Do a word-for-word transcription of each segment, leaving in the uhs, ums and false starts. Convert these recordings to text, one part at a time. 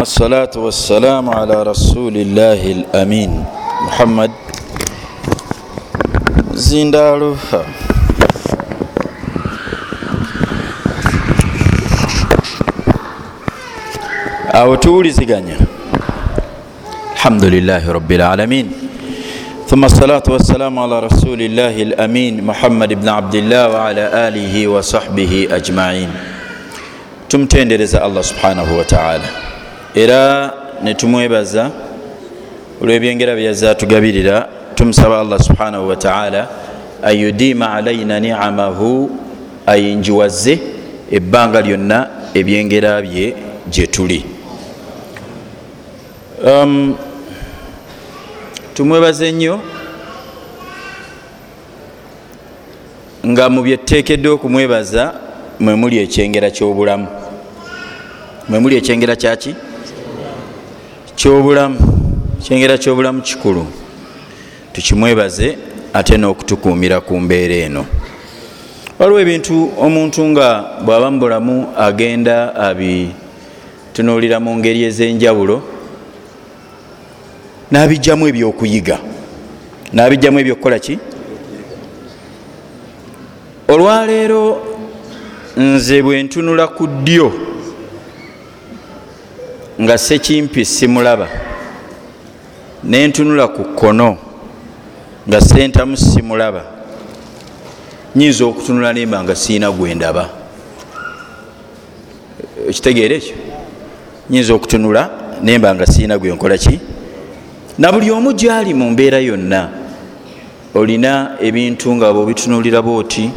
الصلاة والسلام على رسول الله الأمين محمد زندالو أو تولي زغانيا الحمد لله رب العالمين ثم الصلاة والسلام على رسول الله الأمين محمد بن عبد الله وعلى آله وصحبه أجمعين. Tumtendereza Allah subhanahu wa ta'ala era netumwebaza olw'ebyengera byaza tugabirira. Tumusaba Allah subhanahu wa ta'ala ayudima alayna ni'amahu, ayinjiwaze ebbanga lyonna ebyengera bye gye tuli. um, tumwebaze nnyo nga mu byeteekeddwa okumwebaza mwe muli ekyengera ky'obulamu. Mwe muli ekyengera kyaki ky'obulamu. Ekyengera ky'obulamu kikulu, tukimwebaze ate n'okutukuumira ku mbeera eno. Waliwo ebintu omuntu nga bw'aba mu bulamu agenda abitunuulira mu ngeri ez'enjawulo, n'abijjamu ebyokuyiga, n'abijjamu ebyokukola ki. Olwaleero nze bwe ntunula ku ddyo nga Ssekimpi simulaba, ne ntunula ku kkono nga Ssentamu simulaba, nyinza okutunula nemba nga siina gwe ndaba. Ekitegeera ekyo? Nyinza okutunula nemba nga siina gwe nkola ki. Na buli omu gyali mu mbeera yonna olina ebintu nga bw'obitunulira bw'oti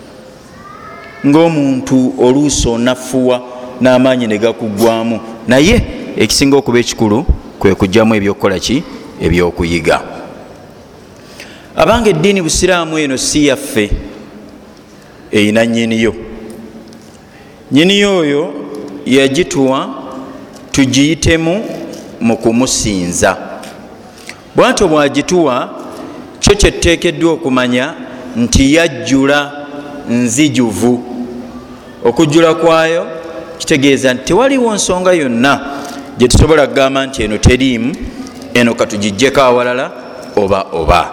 ng'omuntu oluusi onafuwa n'amaanyi ne gakuggwamu, naye ekisinga okuba ekikulu kwe kujjamu ebyokukola ki, ebyokuyiga. Abanga eddiini busiraamu eno si yaffe, eyina nnyiniyo. Nnyiniyo oyo yagituwa tugiyitemu mu kumusinza. Bw'atyo bw'agituwa kyo kye tuteekeddwa okumanya nti yajjula nzijuvu. Okujjula kwayo kitegeeza nti tewaliwo nsonga yonna gye tusobola kugamba nti eno teriimu, eno katugijjeko awalala oba oba.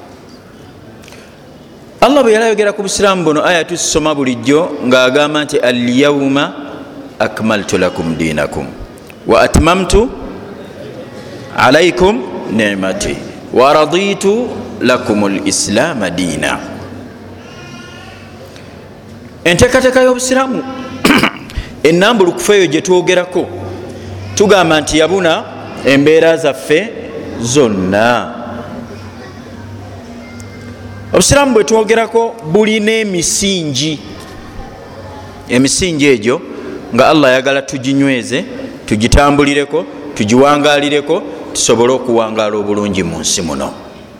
Allah bwe yalayogera ku busiraamu buno, aya tusoma bulijjo ng'agamba nti alyawma akmaltu lakum dinakum wa atmamtu alaykum ni'mati wa raditu lakum al-islaama diina. Enteekateeka y'obusiraamu ennambulukufu eyo gye twogerako tugamba nti yabuna embeera zaffe zonna. Obusiraamu bwe twogerako bulina emisingi. Emisingi egyo nga Allah ayagala tuginyweze, tugitambulireko, tugiwangalireko, tusobole okuwangaala obulungi mu nsi muno.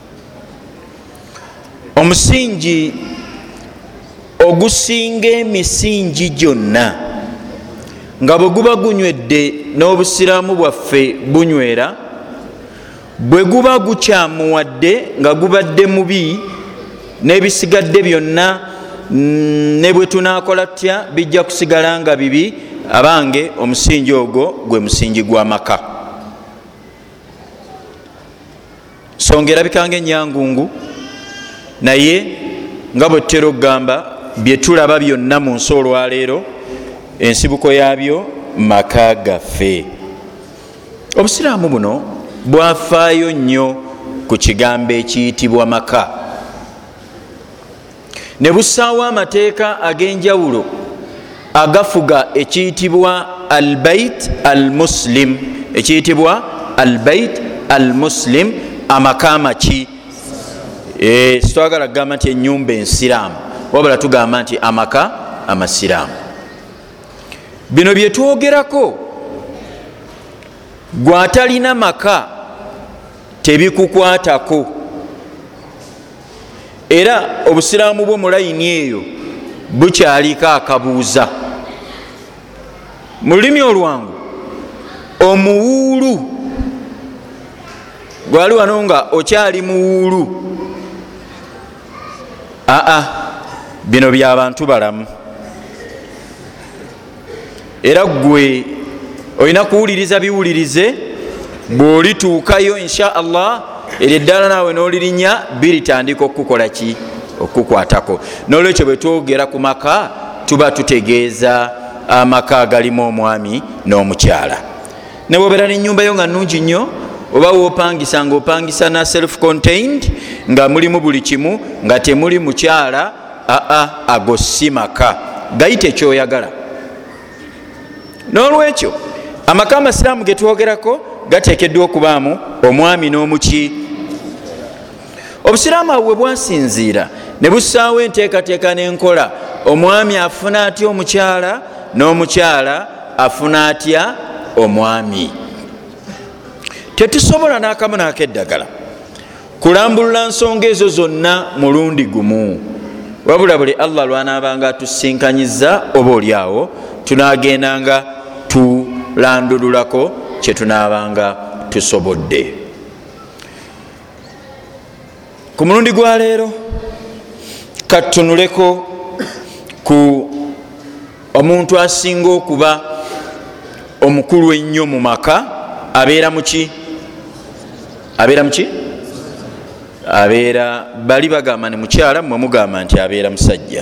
Omusingi ogusinga emisingi gyonna nga bwe guba gunywedde n'obusiraamu bwaffe bunywera, bwe guba gukyamuwadde nga gubadde mubi, n'ebisigadde byonna ne bwe tunaakola tutya bijja kusigala nga bibi, abange omusingi ogwo gwe musingi gw'amaka. Nsonga erabika ng'ennyangungu, naye nga bwe tutera okugamba bye tulaba byonna mu nsi olwaleero ensibuko yaabyo maka gaffe. Obusiraamu buno bwafaayo nnyo ku kigambo ekiyitibwa maka, ne bussaawo amateeka ag'enjawulo agafuga ekiyitibwa albait al muslim. Ekiyitibwa albait al muslim, amaka amaki. E, sitwagala kugamba nti ennyumba ensiraamu, wabula tugamba nti amaka amasiraamu. Bino bye twogerako, gw'atalina maka tebikukwatako, era obusiraamu bwo mu layini eyo bukyaliko akabuuza. Mu lulimi olwangu omuwuulu gwali wano nga okyali muwuulu. Aa, bino by'abantu balamu. Era gwe olina kuwuliriza biwulirize, bwolituukayo insha allah eryo eddala naawe n'olirinya biritandika okukukola ki, okukwatako. N'olwekyo bwe twogera ku maka tuba tutegeeza amaka agalimu omwami n'omukyala. Ne bw'obeera n'ennyumba yo nga nnungi nnyo, oba woopangisa ng'opangisa na self contained nga mulimu buli kimu, nga temuli mukyala, aa ago si maka, gayite kyoyagala. N'olwekyo amaka amasiraamu ge twogerako gateekeddwa okubaamu omwami n'omuki. Obusiraamu awo bwe bwasinziira ne bussaawo enteekateeka n'enkola, omwami afuna atya omukyala, n'omukyala afuna atya omwami. Tetusobola n'akamu n'akeddagala kulambulula nsonga ezo zonna mulundi gumu, wabula buli Allah lwanaabanga atusinkanyizza oba oliawo tunaagendanga tulandululako kye tunaabanga tusobodde. Ku mulundi gwa leero katunuleko ku omuntu asinga okuba omukulu ennyo mu maka. Abeera muki? Abeera muki? Abeera, bali bagamba ni mukyala, mmwe mugamba nti abeera musajja.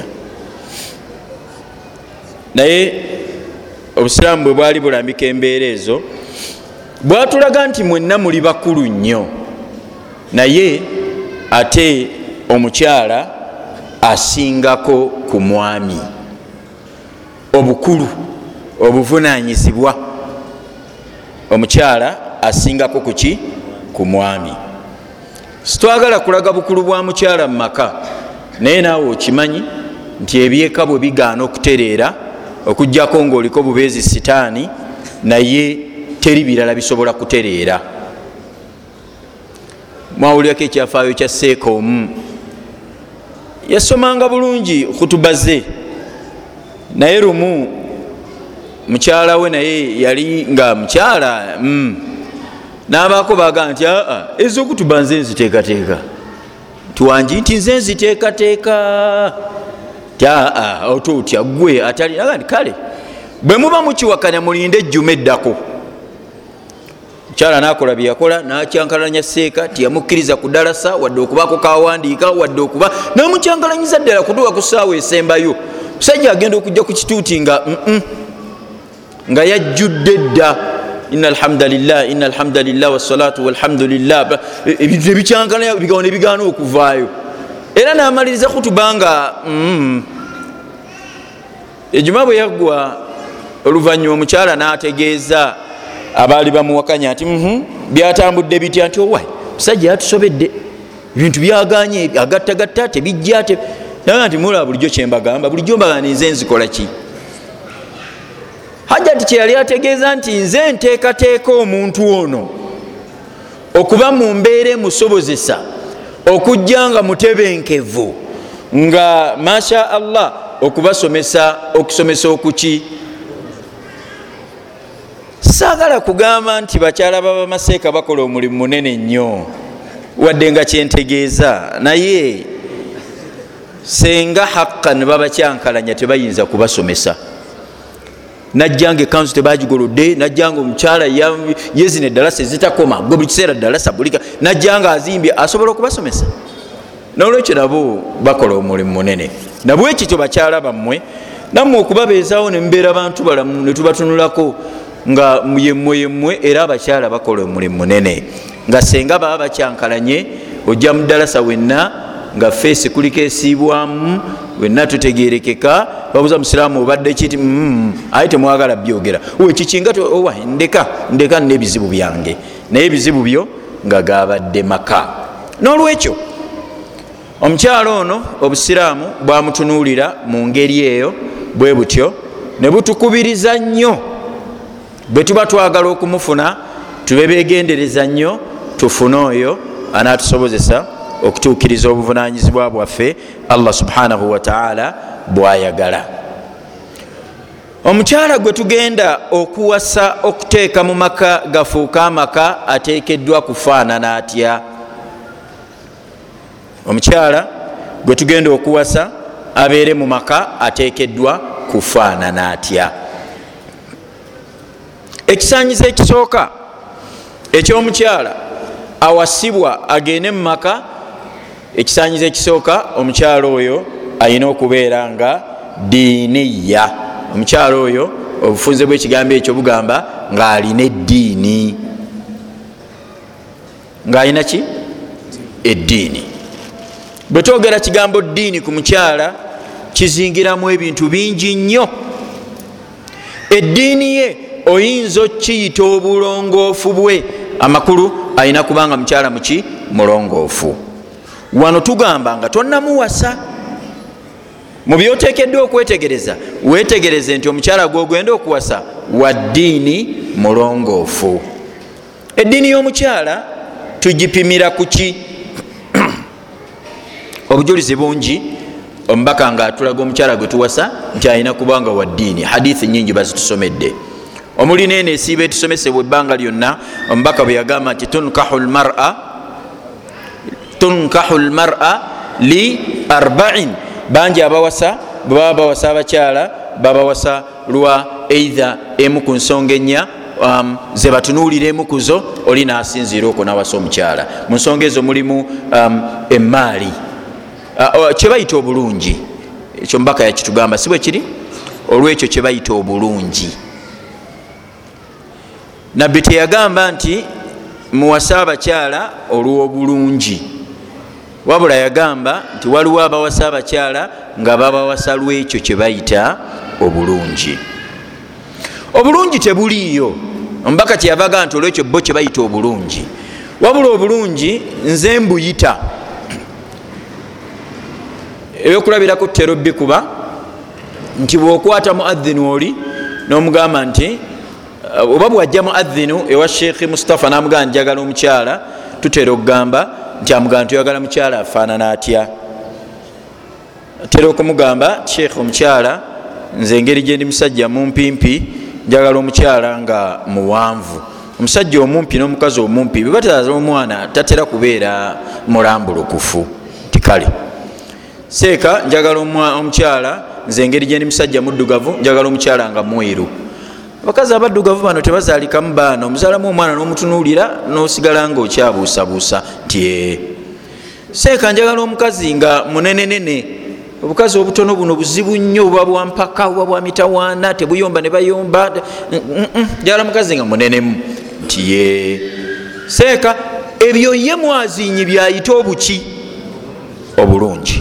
Naye obusiraamu bwe bwali bulambika embeera ezo bwatulaga nti mwenna muli bakulu nnyo, naye ate omukyala asingako ku mwami obukulu, obuvunanyizibwa. Omukyala asingako kuki? Ku mwami. Sitwagala kulaga bukulu bwa mukyala mu maka, naye naawe okimanyi nti ebyeka bwe bigaana okutereera, okujjako ng'oliko bubeezi sitaani, naye teri birala bisobola kutereera. Mwawulirako ekyafaayo kya seeka omu yasomanga bulungi khutuba ze, naye lumu mukyala we naye yali nga mukyala mm. n'abaako baagamba nti aa ez'okutuba nze nziteekateeka, tuwangi nti nze nziteekateeka, ti aa oto otya gwe atali aga nti kale bwe muba mukiwakanya mulinde ejjuma eddako. Mukyala n'akola bye yakola, n'akyankalanya seeka, tiyamukkiriza ku dalasa wadde okubaako kawandiika, wadde okuba n'amukyankalanyiza ddala kutuuka ku ssaawa esembayo. Musajja agenda okujja ku kituuti nga mm nga yajjudde dda. Inna alhamdulillah, inna alhamdulillah wassalatu walhamdulillah, ebintu ebikyankalanya bigawo ne bigaana okuvaayo. Era n'amaliriza kutuba nga mm. Ejjuma bwe yaggwa oluvannyuma omukyala n'ategeeza abaali bamuwakanya nti mm byatambudde bitya, nti owai musajja yatusobedde, ebintu byaganye agattagatta tebijja te. Naye nti mulaba bulijjo kyembagamba, bulijjo mbagamba nze nzikola ki? Hajjati kye yali ategeeza nti nze nteekateeka omuntu ono okuba mu mbeera emusobozesa okujja nga mutebenkevu, nga masha Allah okubasomesa, okusomesa okuki. Saagala kugamba nti bakyala b'abamaseeka bakola omulimu munene nnyo wadde nga kyentegeeza, naye senga haqqan babakyankalanya tebayinza kubasomesa. Najjanga ekanzu tebagigolodde, najjanga omukyala yezina eddalasa ezitakoma, gwe buli kiseera ddalasa bulika, najjanga azimbye, asobola okubasomesa. N'olwekyo nabo bakola omulimu munene. Nabwe ekityo bakyala bammwe nammwe okubabeezaawo ne mubeera bantu balamu ne tubatunulako nga yemmwe yemmwe, era abakyala bakola omulimu munene. Nga senga baba bakyankalanye, ojja mu ddalasa wenna nga feesi kuliko esiibwamu, wenna tutegerekeka, babuuza musiraamu obadde kiti mm, aye temwagala byogera, we kikinga owa ndeka ndeka n'ebizibu byange, naye ebizibu byo nga gabadde maka. N'olwekyo omukyala ono obusiraamu bwamutunuulira mu ngeri eyo bwe butyo, ne butukubiriza nnyo bwe tuba twagala okumufuna tube beegendereza nnyo, tufune oyo anaatusobozesa okutuukiriza obuvunaanyizibwa bwaffe Allah subhanahu wa ta'ala bwayagala. Omukyala gwe tugenda okuwasa okuteeka mu maka gafuuka amaka ateekeddwa kufaanana atya? Omukyala gwe tugenda okuwasa abeere mu maka ateekeddwa kufaanana atya? ekisanyizo ekisooka ekyomukyala awasibwa agende mu maka, ekisanyizo ekisooka omukyala oyo alina okubeera nga diiniya. omukyala oyo obufunze bw'ekigambo ekyo bugamba ng'alina eddiini, ng'alina ki? Eddiini. bwe twogera kigambo ddiini ku mukyala kizingiramu ebintu bingi nnyo. eddiini ye oyinza okiyita obulongoofu bwe, amakulu alina kubanga mukyala muki? Mulongoofu. wano tugamba nga tonnamuwasa. mu byoteekeddwa okwetegereza, weetegereze nti omukyala gw'ogenda okuwasa wa ddiini mulongoofu. eddiini y'omukyala tugipimira ku ki? obujulizi bungi omubaka nga atulaga omukyala gwe tuwasa nti alina kubanga wa ddiini. hadithi nyingi bazitusomedde, omuli neeno esiiba etusomesebwa ebbanga lyonna. omubaka bwe yagamba nti tunkahu lmar'a tunkahu lmar'a li arba'in, bangi abawasa bwe baba bawasa abakyala babawasa lwa eitha emu ku nsonga ennya um, ze batunuulira emu kuzo oli nasinziira okwo nawasa omukyala. mu nsonga ezo mulimu um, emaali, uh, kye bayita obulungi. ekyo mbaka yakitugamba si bwe kiri? olwekyo kye bayita obulungi. nabbi teyagamba nti muwasa abakyala olw'obulungi, wabula yagamba nti waliwo abawasa abakyala nga babawasa lwekyo kye bayita obulungi. obulungi tebuliiyo, omubaka kyeyavaga nti olwekyo bo kye bayita obulungi, wabula obulungi nze mbuyita ebyokulabirako tutera bikuba nti bwokwata muadhinu oli n'omugamba nti oba bwajja muadhinu ewa sheekhi Mustafa n'amugamba njagala omukyala, tutera okugamba nti amugamba tuyagala mukyala afaanana atya. atera okumugamba sheekhi omukyala nze engeri gyendi musajja mumpimpi njagala omukyala nga muwanvu. omusajja omumpi n'omukazi omumpi bwe batalaza omwana tatera kubeera mulambulukufu. tikale seeka njagala omukyala nze engeri gyendi musajja muddugavu njagala omukyala nga mweru. abakazi abaddugavu bano tebazaalikamu baana, omuzaalamu omwana n'omutunuulira n'osigala nga okyabuusabuusa nti seeka njagala omukazi nga munenenene. obukazi obutono buno buzibu nnyo, buba bwampaka buba bwa mitawaana, tebuyomba ne bayomba. njagala mukazi nga munenemu nti ye seeka ebyo ye mwazinyi byayita obuki? obulungi.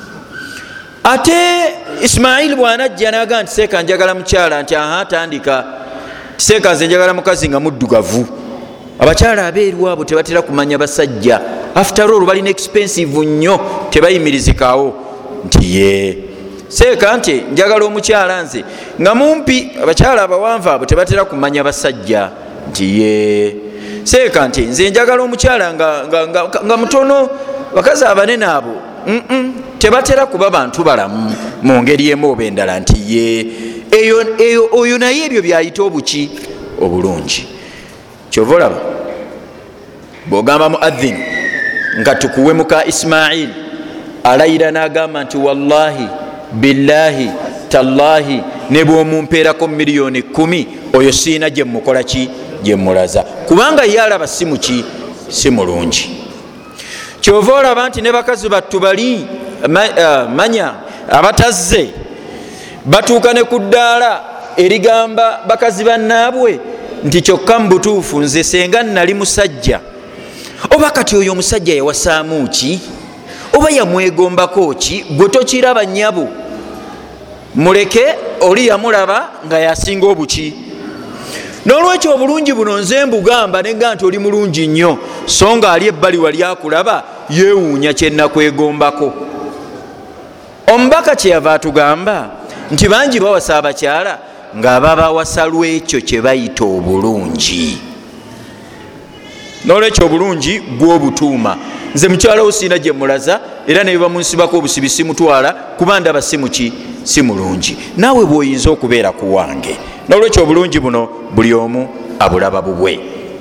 ate Ismail bwanajja naga nti seeka njagala mukyala nti aha tandika seeka nze njagala mukazi nga muddugavu. abakyala abeeru abo tebatera kumanya basajja, after all balina expensive nnyo, tebayimirizikawo nti ye seeka nti njagala omukyala nze nga mumpi. abakyala abawanvu abo tebatera kumanya basajja nti ye seeka nti nze njagala omukyala nga, nga, nga, nga mutono. bakazi abanene abo mm -mm. tebatera kuba bantu balamu mu ngeri emu oba endala nti ye eyo oyo naye ebyo byayita obuki? obulungi. kyova olaba bwogamba muadhinu nga tukuwe muka Ismail alayira n'agamba nti wallahi billahi tallahi ne bwomumpeerako miliyoni kumi oyo siina gye mukola ki? gye mulaza, kubanga ye alaba si muki? si mulungi. kyova olaba nti ne bakazi battu bali manya abatazze batuuka ne ku ddaala erigamba bakazi bannaabwe nti kyokka mu butuufu nze senga nali musajja, oba kati oyo omusajja yawasaamu ki? oba yamwegombako ki? gwe tokiraba nnyabo, muleke oli yamulaba nga yasinga obuki? n'olwekyo obulungi buno nze mbugamba nenga nti oli mulungi nnyo, so nga ali ebbali wali akulaba yeewuunya kyenakwegombako. omubaka kyeyava atugamba nti bangi bawasa abakyala nga babawasa lwekyo kye bayita obulungi. n'olwekyo obulungi gwobutuuma. nze mukyala wo siina gye mulaza era ne biba munsibako obusibi simutwala kuba ndaba si muki? si mulungi. naawe bw'oyinza okubeera ku wange. n'olwekyo obulungi buno buli omu abulaba bubwe.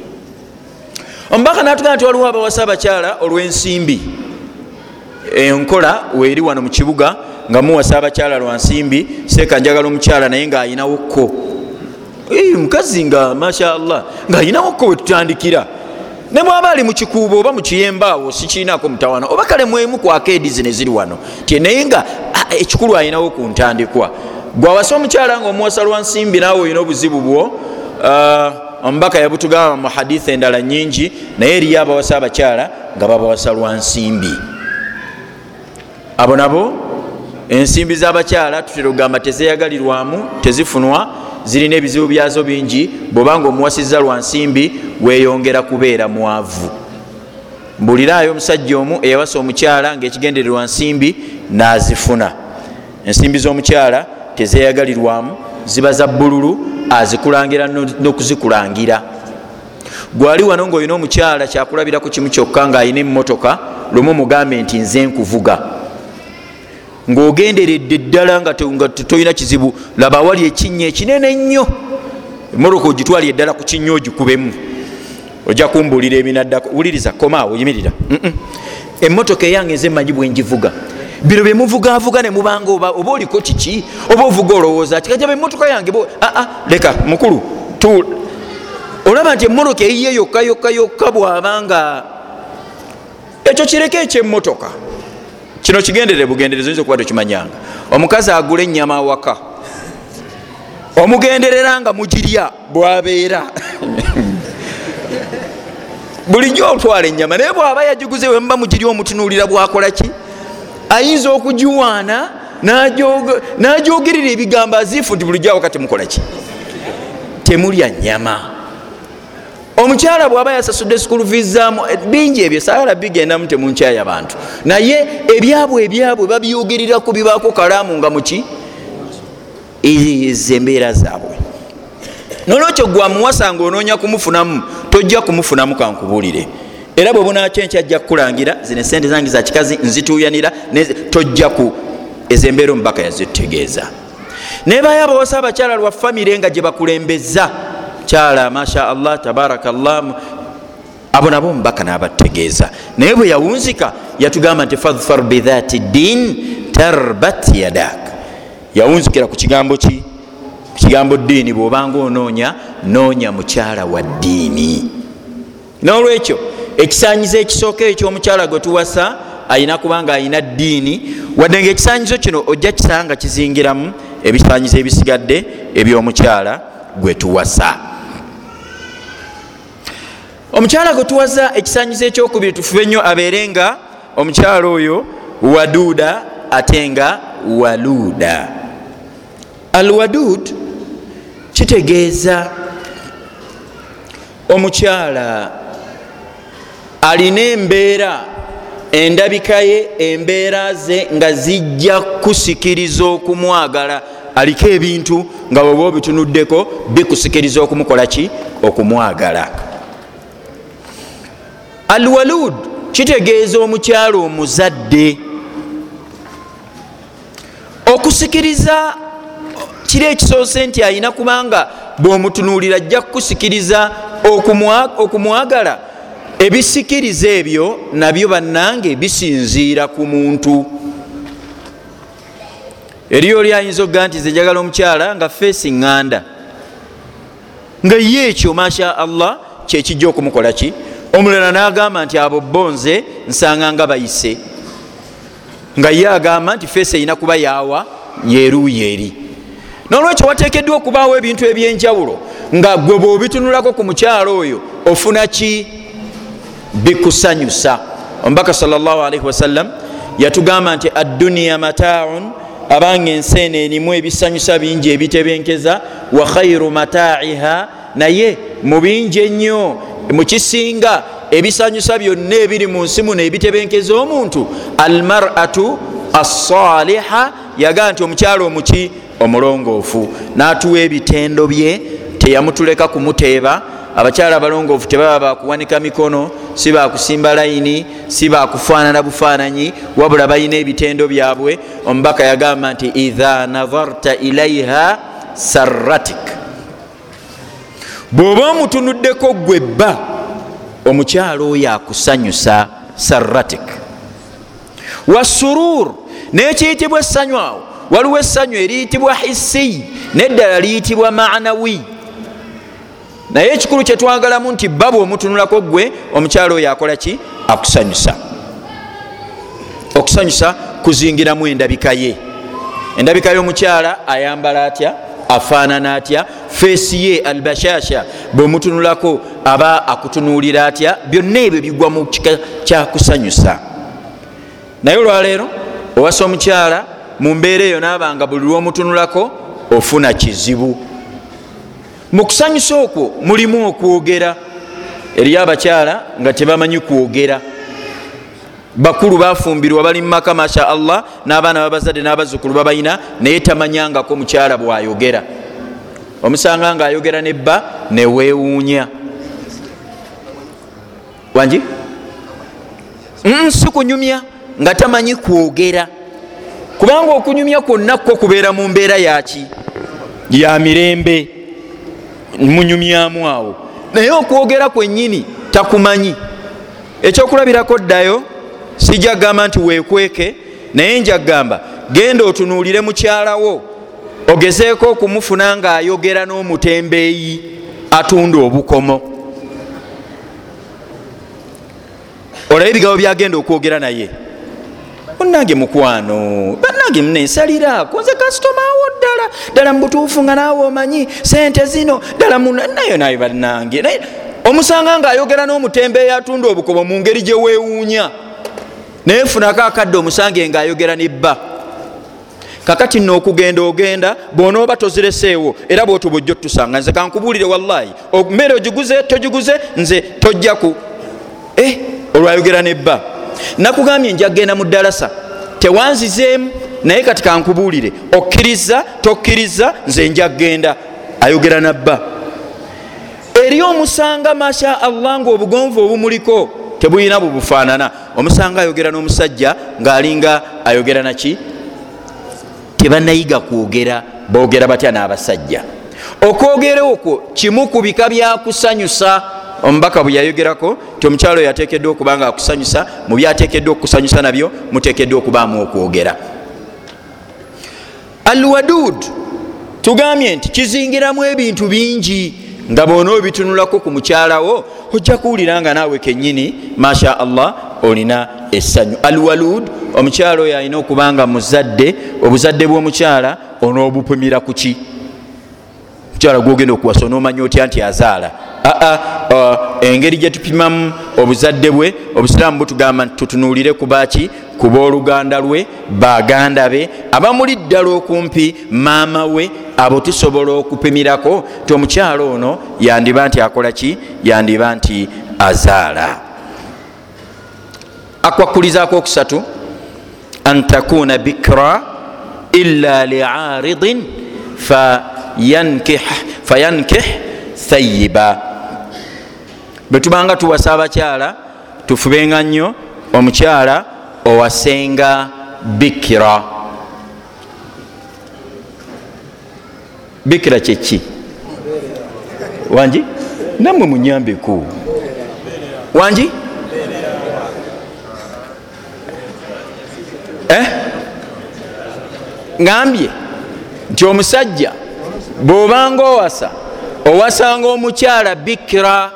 omubaka n'atugamba nti waliwo abawasa abakyala olw'ensimbi. enkola weeri wano mu kibuga nga muwasa abakyala lwa nsimbi, seeka njagala omukyala naye ng'ayinawokko eyo mukazi nga mashallah nga ayinawo ko wetutandikira ne mwaba ali mu kikuubo oba mu kiyemba awo sikirinako mutawana oba kale mwemu ku akeedi zino eziri wano tye naye nga ekikulu ayinawo ku ntandikwa gwawasa omukyala nga omuwasa lwa nsimbi naawe olina obuzibu bwo. Omubaka yabutugamba mu hadisi endala nyingi naye eriyo abawasa abakyala nga babawasa lwa nsimbi. Abo nabo ensimbi z'abakyala tutera okugamba tezeeyagalirwamu tezifunwa zirina ebizibu byazo bingi. Bwobanga omuwasizza lwa nsimbi weeyongera kubeera mwavu. Mbuliraayo omusajja omu eyawasa omukyala ng'ekigendererwa nsimbi n'azifuna. Ensimbi z'omukyala tezeeyagalirwamu ziba za bbululu azikulangira n'okuzikulangira. Gwali wano ng'olina omukyala kyakulabira ku kimu kyokka ng'alina emmotoka lumu mugambe nti nze nkuvuga ng'ogenderedde ddala nga tolina kizibu. Laba wali ekinnya ekinene nnyo emmotoka ogitwali eddala ku kinnya ogikubemu ojja kumbuulira ebinaddako. Wuliriza komaawo yimirira. Emmotoka eyange nze mmanyi bwe ngivuga. Bino bye muvugavuga ne mubanga oba oliko kiki oba ovuga olowooza ati kajja emmotoka yange aa leka mukulu tu olaba nti emmotoka eyiye yokka yokka yokka bwabanga ekyo kireke ekyemmotoka kino kigendere bugendereza oyinza okuba tokimanyanga. Omukazi agula ennyama awaka omugenderera nga mugirya bwabeera bulijjo otwala ennyama naye bwaba yagiguze wemuba mugirya omutunuulira bwakola ki ayinza okugiwaana n'agyogerera ebigambo aziifu nti bulijjo awo kati mukola ki temulya nnyama. Omukyala bw'aba yasasudde school fees zaamu bingi ebyo saala bigendamu temunkyaya bantu naye ebyabwe ebyabwe babyogerirako bibaako kalaamu nga muki ez'embeera zaabwe. Nolwekyo gwa muwasa ng'onoonya kumufunamu tojja kumufunamu kankubuulire. Era bwe bunakyenkya ajja kukulangira zino sente zange za kikazi nzituuyanira tojja ku ez'embeera omubaka yazitegeeza. Nebayo abawasa abakyala lwa famire nga gye bakulembeza kyala masha Allah tabarakallah abo nabo omubaka n'abategeeza. Naye bwe yawunzika yatugamba nti fadhfar bidhati ddin tarbat yadak. Yawunzikira ku kigambo ki ku kigambo ddiini. bw'obanga onoonya noonya mukyala wa ddiini. N'olwekyo ekisaanyizo ekisooka eky'omukyala gwe tuwasa ayina kubanga ayina ddiini wadde nga ekisaanyizo kino ojja kisanga kizingiramu ebisaanyizo ebisigadde eby'omukyala gwe tuwasa. Omukyala gwe tuwasa ekisaanyizo ekyokubiri tufube nnyo abeere nga omukyala oyo waduuda ate nga waluuda. Alwadud kitegeeza omukyala alina embeera endabika ye embeera ze nga zijja kusikiriza okumwagala. Aliko ebintu nga bwoba obitunuddeko bikusikiriza okumukola ki okumwagala. Alwalud kitegeeza omukyala omuzadde. Okusikiriza kiri ekisoose nti ayina kubanga bw'omutunuulira ajja kukusikiriza okumwagala. Ebisikiriza ebyo nabyo bannange bisinziira ku muntu. Eriyo oli ayinza okuga nti nze njagala omukyala nga feesi ŋŋanda nga ye ekyo masha Allah kyekijja okumukola ki. Omulala n'agamba nti abo bonze nsanga nga bayise nga ye agamba nti feesi erina kuba yaawa yeeruuyi eri. N'olwekyo wateekeddwa okubaawo ebintu ebyenjawulo nga gwe bw'obitunulako ku mukyala oyo ofuna ki bikusanyusa. Omubaka sallallahu alaihi wasallam yatugamba nti adduniya mata'un abanga ensi eno erimu ebisanyusa bingi ebitebenkeza wa khairu mata'iha naye mu bingi ennyo mu kisinga ebisanyusa byonna ebiri mu nsi muno ebitebenkeza omuntu almar'atu as-saliha yagaa nti omukyala omuki omulongoofu. N'atuwa ebitendo bye teyamutuleka kumuteeba. Abakyala abalongoofu tebaba bakuwanika mikono si bakusimba layini si bakufaanana bufaananyi wabula balina ebitendo byabwe. Omubaka yagamba nti idha nadharta ilaiha sarratik. Bw'oba omutunuddeko gwe bba omukyala oyo akusanyusa sarratik. Wasurur n'ekiyitibwa essanyu awo waliwo essanyu eriyitibwa hissi n'eddala liyitibwa maanawi. naye ekikulu kyetwagalamu nti babu omutunulako gwe omukyala oyo akola ki? Akusanyusa. Okusanyusa kuzingiramu endabika ye. Endabika y'omukyala ayambala atya, afaanana atya, feesi ye albashasha bwemutunulako aba akutunuulira atya, byonna ebyo bigwa mu kika kyakusanyusa. Naye olwaleero owasa omukyala mu mbeera eyo naabanga buli lwomutunulako ofuna kizibu. Mu kusanyusa okwo mulimu okwogera. Eriyo abakyala nga tebamanyi kwogera. Bakulu bafumbirwa bali mu maka masha Allah, n'abaana babazadde n'abazzukulu babayina, naye tamanyangako mukyala bwayogera. Omusanga nga ayogera nebba neweewuunya. Wangi? Mm, si kunyumya nga tamanyi kwogera. Kubanga okunyumya kwonna kwo kubeera mu mbeera yaki? Ya mirembe. Munyumyamu awo. Naye okwogera kwennyini takumanyi. Ekyokulabirako ddayo, sijja gamba nti weekweke, naye nja gamba genda otunuulire mukyalawo ogezeeko okumufuna nga ayogera n'omutembeeyi atunda obukomo. Olabe ebigambo byagenda okwogera naye. Munnange mukwano, bannange munensaliraako, nze kasitoma awo ddala ddala mu butuufu nga naawe omanyi sente zino ddala nayo naye bannange. Omusanga nga ayogera n'omutembeeyi atunda obukomo mu ngeri gye weewuunya. Naye funako akadde omusange nga ayogera nebba. Kakati nno okugenda ogenda bw'onooba tozireseewo era bw'otyo bw'ojja otusanga. Nze kankubuulire wallahi, mmere ogiguze togiguze nze tojjaku. Eh, olwayogera nebba. Nakugambye nja genda mu ddalasa tewanzizeemu, naye kati kankubuulire okkiriza tokkiriza nze nja genda. Ayogera nabba. Eri omusanga masha Allah nga obugonvu obumuliko tebulina bubufaanana. Omusanga ayogera n'omusajja ng'alinga ayogera naki? Tebanayiga kwogera, boogera batya n'abasajja. Okwogera okwo kimu ku bika byakusanyusa. Omubaka bwe yayogerako ti omukyalo yateekeddwa okuba nga akusanyusa, mu byateekeddwa okusanyusa nabyo muteekeddwa okubaamu okwogera. Alwadud tugambye nti kizingiramu ebintu bingi nga bw'onoobitunulako ku mukyalawo ojja kuwulira nga naawe kennyini masha Allah olina essanyu. Alwalud omukyala oyo alina okuba nga muzadde. Obuzadde bw'omukyala onoobupimira ku ki? Mukyala gwogenda okuwasa onoomanya otya nti azaala? Aa, uh, engeri gye tupimamu obuzadde bwe, Obusiraamu butugamba nti tutunuulire ku baaki? Ku booluganda lwe, baganda be, abamuli ddala okumpi, maama we. Abo tusobola okupimirako ti omukyala ono yandiba nti akola ki? Yandiba nti azaala. Akwakulizaako okusatu, an takuna bikra illa li'aridin fayankih fayankih thayiba. Bwe tubanga tuwasa abakyala tufubenga nnyo omukyala owasenga bikira. Bikira kyeki? Wangi? Nammwe munyambeku. Wangi? Eh? Ngambye nti omusajja bw'obanga owasa owasanga omukyala bikira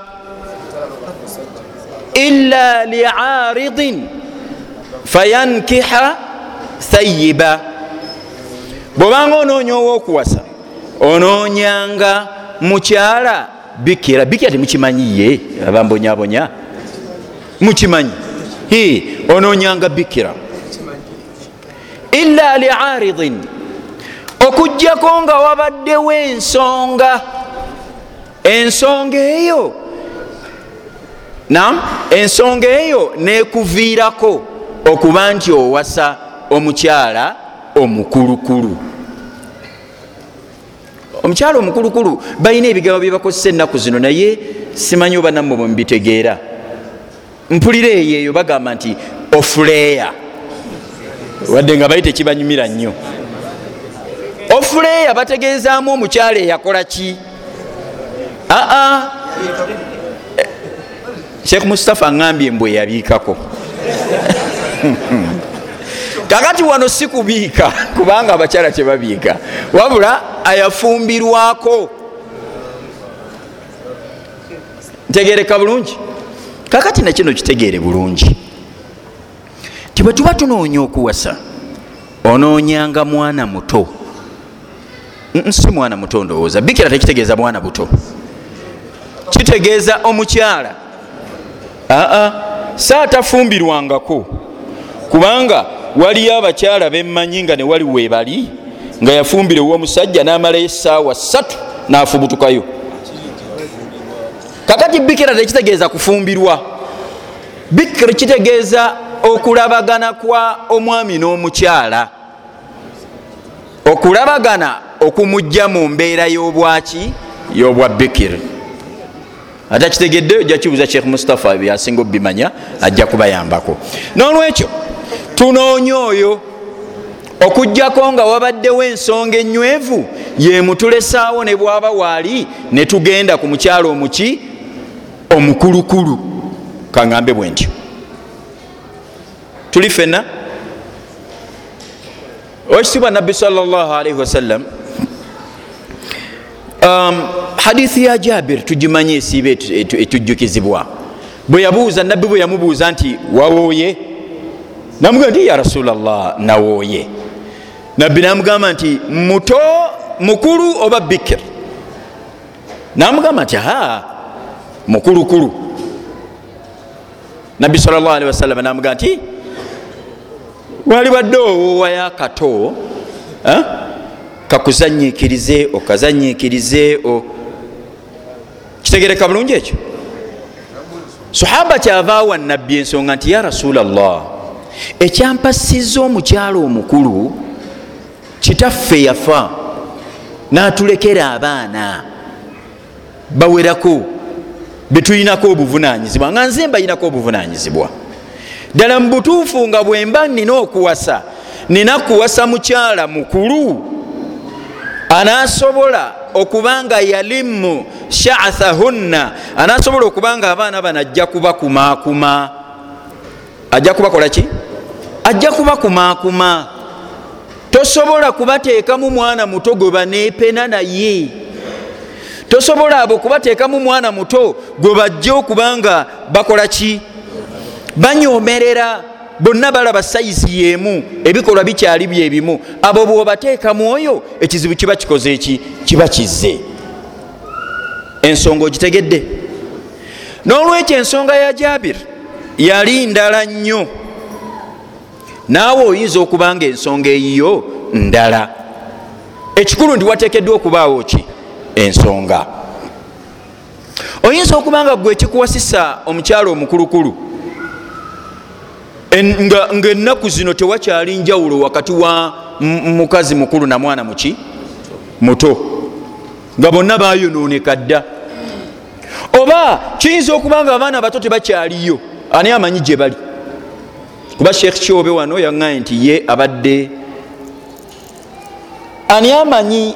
illa li'aridin fayankiha thayiba. Bw'obanga onoonya ow'okuwasa onoonyanga mukyala bikira. Bikira temukimanyiye abambonyabonya? Mukimanyi? Hii onoonyanga bikira illa li'aridin, okujjako nga wabaddewo ensonga. Ensonga eyo nam ensonga eyo nekuviirako okuba nti owasa omukyala omukulukulu. Omukyala omukulukulu balina ebigambo bye bakozesa ennaku zino, naye simanyi oba nammwe bwe mubitegeera. Mpulira eyo eyo bagamba nti ofuleya, wadde nga bali tekibanyumira nnyo. Ofuleya bategeezaamu omukyala eyakola ki? Aa, Sheikh Mustafa angambye mbwe yabiikako. Kakati wano si kubiika kubanga abakyala tebabiika, wabula ayafumbirwako. ntegereka bulungi. Kakati nakino kitegeere bulungi ti bwe tuba tunoonya okuwasa onoonyanga mwana muto. Si mwana muto ndowooza, bikira tekitegeeza mwana buto, kitegeeza omukyala. aa saatafumbirwangako, kubanga waliyo abakyala bemmanyi nga ne wali weebali nga yafumbira ow'omusajja n'amalayo essaawa ssatu n'afubutukayo. Kakati bikira tekitegeeza kufumbirwa, bikira kitegeeza okulabagana kwa omwami n'omukyala, okulabagana okumujja mu mbeera y'obwaki y'obwa bikira. Ate kitegedde ojja kibuuza Sheikh Mustafa byasinga obimanya ajja kubayambako. N'olwekyo tunoonya oyo okujjako nga wabaddewo ensonga enywevu ye mutulesaawo ne bwaba waali ne tugenda ku mukyalo omuki omukulukulu. Kaŋŋambe bwe ntyo tuli ffenna. Ekitiibwa Nabbi sallallahu alaihi wasallam, um, hadithi ya Jabir tugimanye esiibe etujjukizibwa. Bwe yabuuza Nabbi, bwe yamubuuza nti wawooye, namugamba nti ya Rasulallah nawooye. Nabbi namugamba nti muto mukulu oba bikir? Namugamba nti ha mukulukulu. Nabbi sallallahu alaihi wasallam namugamba nti wali wadde owoowayo akato kakuzanyiikirize okazanyiikirize. Kitegereka bulungi ekyo? Sahaba kyavaawa Nabbi ensonga nti ya Rasulallah, ekyampasizza omukyalo omukulu kitaffe yafa n'atulekera abaana bawerako betulinako obuvunanyizibwa, nga nze mbayinako obuvunanyizibwa. Ddala mu butuufu nga bwe mba nina okuwasa, nina kuwasa mukyala mukulu anaasobola okubanga yalimu sha'athahunna, anaasobola okubanga abaana bano ajja kubakumaakuma. Ajja kubakola ki? Ajja kubakumaakuma. Tosobola kubateekamu mwana muto gwe baneepena naye. Tosobola abo kubateekamu mwana muto gwe bajja okubanga bakola ki? Banyomerera. Bonna balaba sayizi yemu, ebikolwa bikyali byebimu. Abo bw'obateeka mwoyo ekizibu kiba kikoze eki? Kiba kizze. Ensonga ogitegedde? N'olwekyo ensonga ya Jabir yali ndala nnyo, naawe oyinza okubanga ensonga eyiyo ndala. Ekikulu ndi wateekeddwa okubaawo ki? Ensonga. Oyinza okubanga gwe kikuwasisa omukyalo omukulukulu nga ennaku zino tewakyali njawulo wakati wa mukazi mukulu na mwana muki muto, nga bonna bayonooneka dda. Oba kiyinza okubanga abaana bato tebakyaliyo, ani amanyi gye bali? Kuba Sheikh Kyobe wano yaŋŋaye nti ye abadde, ani amanyi?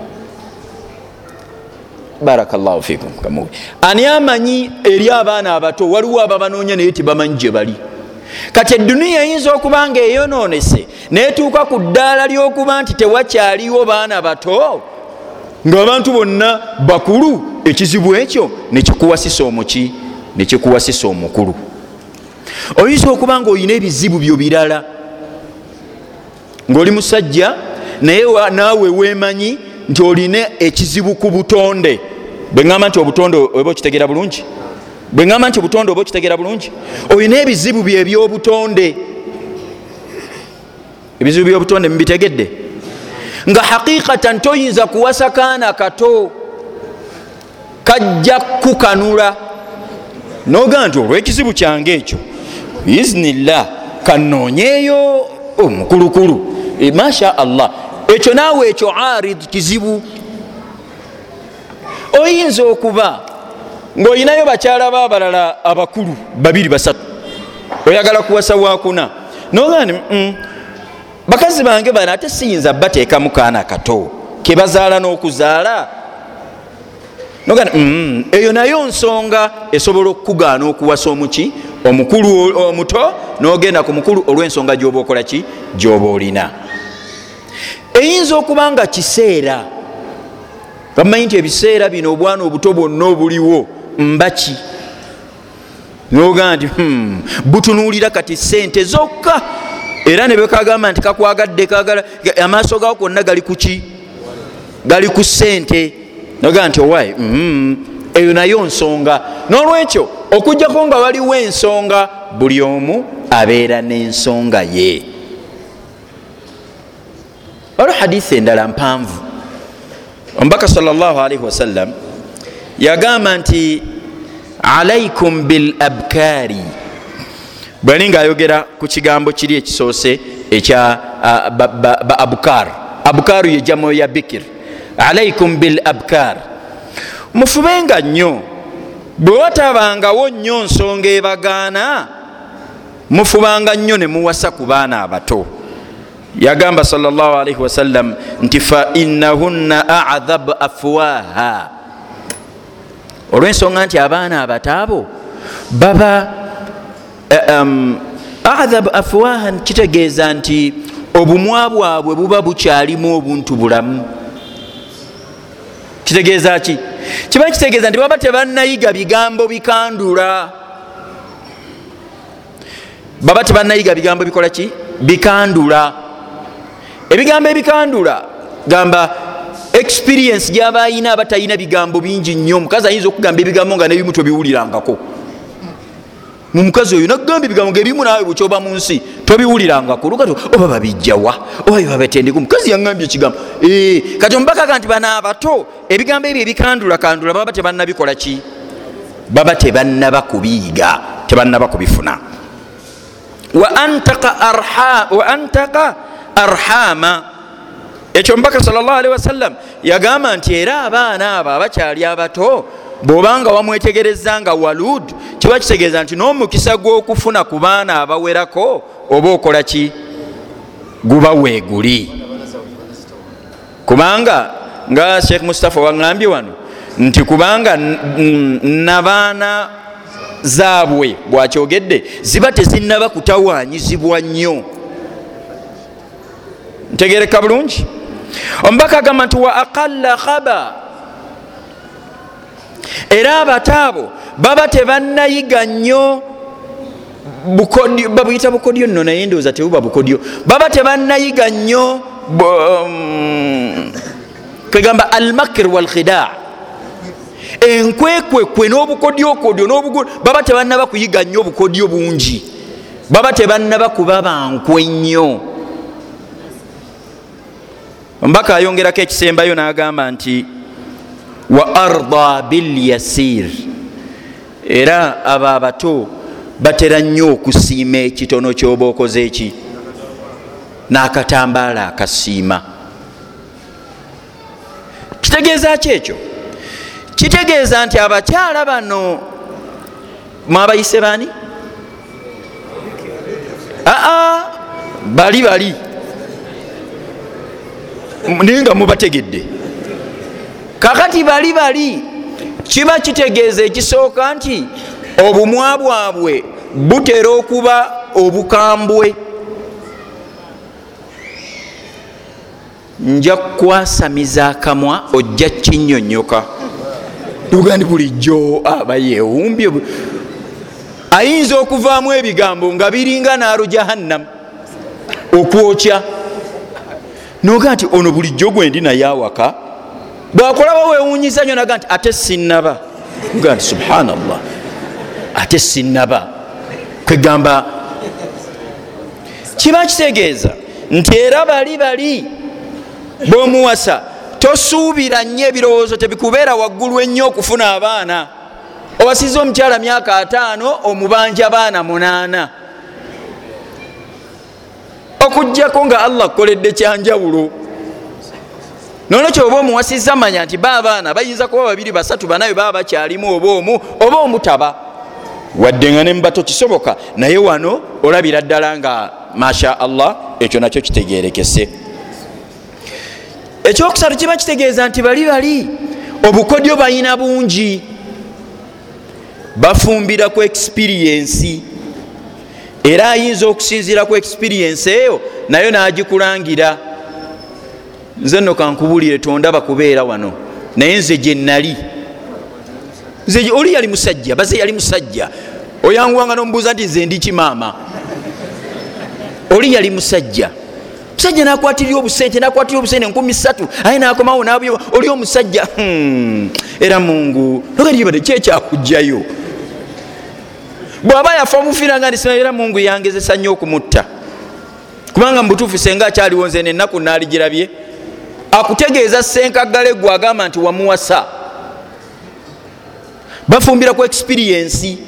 Barakallahu fikum kamuwe. Ani amanyi eri abaana abato waliwo ababanoonya naye tebamanyi gye bali? Kati eduniya eyinza okubanga eyonoonese neetuuka ku ddaala ly'okuba nti tewakyaliwo baana bato ng'abantu bonna bakulu. Ekizibu ekyo nekikuwasisa omuki? Nekikuwasisa omukulu. Oyinza okubanga oyina ebizibu byo birala, ng'oli musajja naye naawe weemanyi nti olina ekizibu ku butonde. Bwe ŋŋamba nti obutonde oba okitegeera bulungi? Bwe ŋŋamba nti obutonde oba okitegeera bulungi? Olina ebizibu bye by'obutonde. Ebizibu by'obutonde mubitegedde? Nga haqiqatan toyinza kuwasa kaana kato kajja kukanula n'ogamba nti olw'ekizibu kyange ekyo biiznillah kannoonyeeyo omukulukulu. E, masha Allah, ekyo naawe ekyo arid kizibu. Oyinza okuba ng'olinayo bakyala b'abalala abakulu babiri basatu, oyagala kuwasa wakuna n'ogamba nti mm, bakazi bange bano ate siyinza bateekamu kaana kato ke bazaala n'okuzaala. N'ogamba nti mm, eyo nayo nsonga esobola okukugaana okuwasa omuki omukulu omuto n'ogenda ku mukulu olw'ensonga gy'oba okola ki? Gy'oba olina. Eyinza okuba nga kiseera, bamanyi nti ebiseera bino obwana obuto bwonna obuliwo mbaki noga nti hmm, butunuulira kati sente zokka era ne bekagamba nti kakwagadde kagala amaaso gawo konna gali kuki gali ku sente noga nti owaye mm, eyo nayo nsonga. N'olwekyo okujjako nga waliwo ensonga buli omu abeera n'ensonga ye. olwo hadithi endala mpanvu omubaka sallallahu alaihi wasallam yagamba nti alaikum bil abkari bwali nga ayogera ku kigambo kiri ekisoose ekya uh, ba, ba, ba abukar. Abukaru ye jamo ya bikir. Alaikum bil abkar, mufubenga nnyo bwe watabangawo nnyo nsonga ebagaana mufubanga nnyo ne muwasa ku baana abato. Yagamba sallallahu alaihi wasallam nti fa innahunna a'dhab afwaha, olw'ensonga nti abaana abataabo baba um, a'dhab afwahan, kitegeeza nti obumwa bwabwe buba bukyalimu obuntu bulamu. Kitegeeza ki? Kiba kitegeeza nti baba tebannayiga bigambo bikandula, baba tebannayiga bigambo bikola ki? Bikandula. Ebigambo ebikandula gamba experience gyaba ayina abatayina bigambo bingi nnyo. Mukazi ayinza okugamba ebigambo nga nebimu tobiwulirangako. Mumukazi oyo nagamba ebigambo ngebimu naawe bukyoba mu nsi tobiwulirangako. Lukato oba babijjawa oba bibabetendeku. Mukazi yangambye ekigambo ee kati omubaka kanti bana abato ebigambo ebyo ebikandula kandula baba tebannabikola ki? Baba tebannaba kubiyiga, tebannaba kubifuna. Wa antaka arha wa antaka arhama, ekyo mbaka sallallahu alaihi wasallam yagamba nti era abaana abo abakyali abato bwobanga wamwetegereza nga walud, kiba kitegeeza nti n'omukisa gw'okufuna ku baana abawerako oba okola ki? Guba weeguli. Kubanga nga Sheikh Mustafa wangambye wano nti kubanga nabaana zaabwe bwakyogedde ziba tezinnaba kutawaanyizibwa nnyo. Ntegereka bulungi? Omubaka agamba nti wa aqalla khaba, era abataabo baba tebannayiga nnyo bukodyo, babuyita bukodyo nno naye ndowooza tebuba bukodyo. Baba tebannayiga nnyo um, kwegamba almakr wal khida, enkwekwe n'obukodyokodyo n'obugulu. Baba tebannaba kuyiga nnyo bukodyo bungi, baba tebannaba kuba bankwe nnyo. Mbaka ayongerako ekisembayo n'agamba nti wa arda bil yasir, era abo abato batera nnyo okusiima ekitono ky'oba okoze eki? N'akatambaala akasiima. Kitegeeza ki ekyo? Kitegeeza nti abakyala bano mwabayise bani? Aa bali bali naye nga mubategedde. Kakati bali bali kiba kitegeeza ekisooka nti obumwa bwabwe butera okuba obukambwe. Nja kwasamiza akamwa ojja kinnyonnyoka. Ugandi bulijjo aba yeewumbye, ayinza okuvaamu ebigambo nga biringa naaru jahannam okwokya. Noga nti ono bulijjo gwendi naye awaka bwakolaba weewuunyiza nnyo naga nti ate sinnaba. Nga nti subhanallah, ate sinnaba. Kwegamba kiba kitegeeza nti era bali bali b'omuwasa tosuubira nnyo ebirowoozo tebikubeera waggulu ennyo okufuna abaana. Owasiza omukyala myaka ataano omubanja baana munaana, okujjako nga Allah kukoledde kyanjawulo. Nono kyoba omuwasizza manya nti ba abaana bayinza kuba babiri basatu banayo baba bakyalimu oba omu oba omutaba wadde nga ne mubato kisoboka, naye wano olabira ddala nga masha Allah ekyo nakyo kitegeerekese. Ekyokusatu kiba kitegeeza nti bali bali obukodyo bayina bungi, bafumbira ku experience, era ayinza okusinziira ku experience eyo nayo n'agikulangira. Nze nno kankubulire tondaba kubeera wano naye nze gye nnali nze oli yali musajja baze yali musajja oyanguwanga nomubuuza nti nze ndi kimaama oli yali musajja musajja nakwatirira obusente nakwatirira obusente nkumi ssatu aye nakomawo nabyo oli omusajja hmm. era mungu nogalibade kyekyakujjayo bwaba yafa omufiranga ndisima era mungu yangezesa nnyo okumutta kubanga mubutuufu senga akyaliwo nze nennaku naligirabye akutegeeza senkagale gwe agamba nti wamuwasa bafumbira ku experience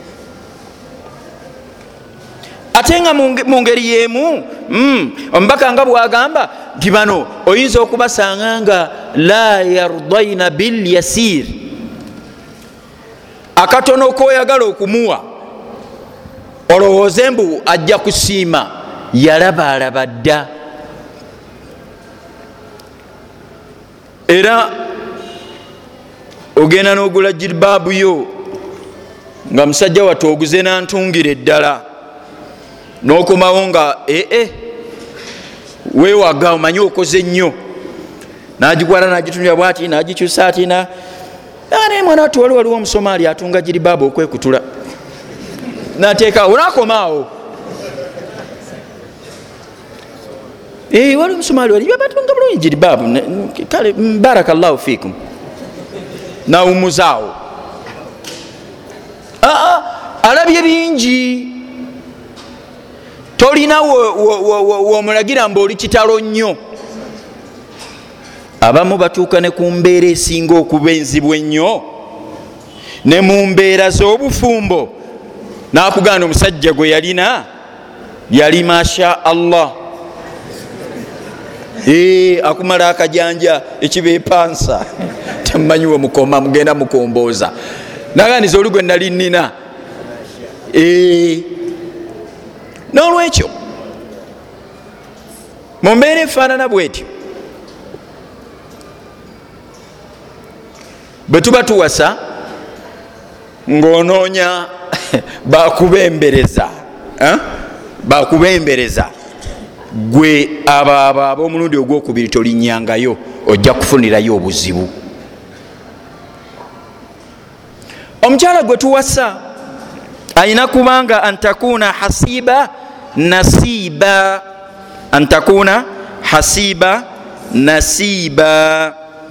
ate nga mu ngeri yemu mm, omubaka nga bwagamba nti bano oyinza okubasanga nga la yardaina bilyasir akatono koyagala okumuwa olowooze mbu ajja kusiima yalabalaba dda era ogenda n'ogula jilbaabu yo nga musajja wattu oguze nantungire eddala n'okomawo nga ee weewaga omanyi okoze nnyo nagikwala nagitunira bwati nagikyusa ati na naye mwana wattu wali waliwo omusomaali atunga jilbaabu okwekutula nateekawo nakomaawo ee wali omusomaali wali batunga bulungi jilbaabu kale barakallahu fikum nawumuzaawo aa alabye bingi tolina womulagira mbu oli kitalo nnyo abamu batuuka ne ku mbeera esinga okuba enzibu ennyo ne mu mbeera z'obufumbo nakuganda omusajja gwe yalina yali masha allah ee akumala akajanja ekiba epansa temumanyiwe mukoma mugenda mukombooza naganiza oli gwe nali nina ee nolwekyo mumbeera efaanana bwetyo bwe tuba tuwasa ng'onoonya bakubembereza eh? bakubembereza gwe abo ab'omulundi ogwokubiri tolinyangayo ojja kufunirayo obuzibu. Omukyala gwe tuwasa ayina kubanga antakuna hasiba nasiba, antakuna hasiba nasiba.